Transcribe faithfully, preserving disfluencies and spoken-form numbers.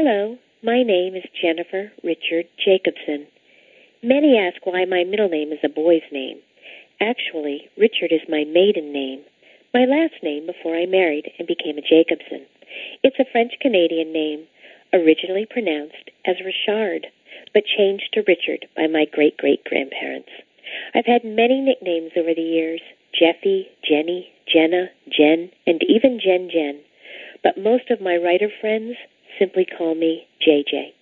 Hello, my name is Jennifer Richard Jacobson. Many ask why my middle name is a boy's name. Actually, Richard is my maiden name, my last name before I married and became a Jacobson. It's a French-Canadian name, originally pronounced as Richard, but changed to Richard by my great-great-grandparents. I've had many nicknames over the years, Jeffy, Jenny, Jenna, Jen, and even Jen Jen. But most of my writer friends simply call me J J.